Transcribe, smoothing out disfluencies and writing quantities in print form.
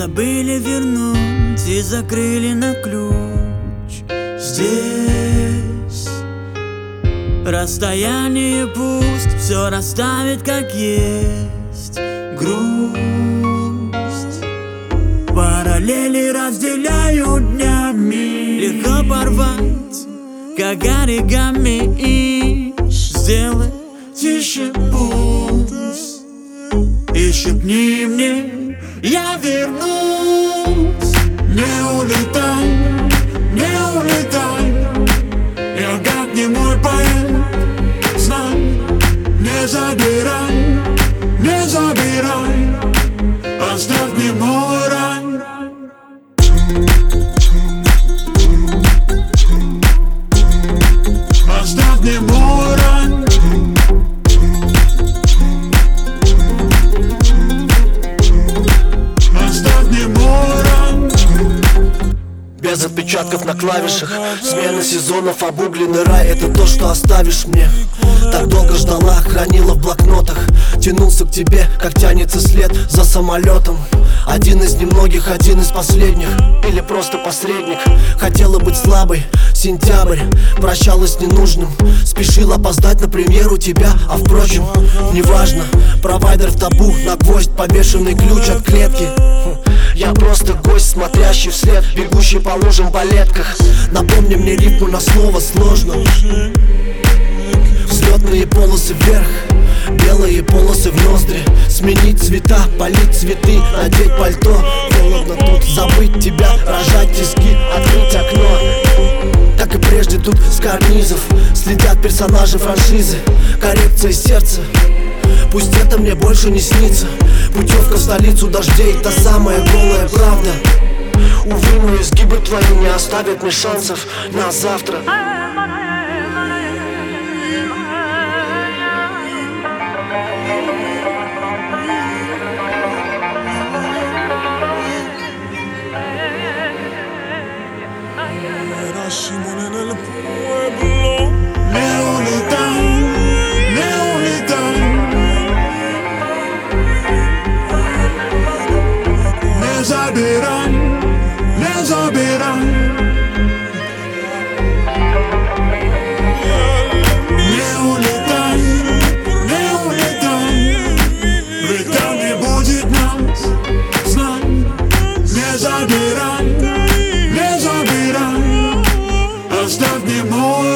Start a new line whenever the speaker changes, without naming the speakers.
забыли вернуть и закрыли на ключ. Здесь расстояние пусть все расставит как есть. Грусть, параллели разделяют днями. Легко порвать, как оригами, и сделай тише пульс и шепни мне: я вернусь. Не улетай, не улетай, я как не мой поэт. Знай, не забирай, не забирай, оставь мне мой рай. Оставь мне мой рай. Оставь мне мой рай.
Без отпечатков на клавишах, смена сезонов, обугленный рай. Это то, что оставишь мне. Так долго ждала, хранила в блокнотах. Тянулся к тебе, как тянется след за самолетом. Один из немногих, один из последних. Или просто посредник. Хотела быть слабой, сентябрь. Прощалась с ненужным, спешила опоздать на премьеру тебя. А впрочем, неважно, провайдер в табу, на гвоздь повешенный ключ от клетки. Я просто гость, смотрящий вслед, бегущий по лужам в балетках. Напомни мне рифму на слово сложно. Взлетные полосы вверх, белые полосы в ноздри. Сменить цвета, полить цветы, надеть пальто. Холодно тут, забыть тебя, рожать тиски, открыть окно. Как и прежде, тут с карнизов следят персонажи франшизы. Коррекция сердца, пусть это мне больше не снится. Путевка в столицу дождей, та самая голая правда. Увы, но изгибы твои не оставят мне шансов на завтра.
Не улетай, не улетай, не забирай, не забирай. Не улетай, не улетай, ведь там не будет нас. Знай, не забирай, не забирай, оставь мне мой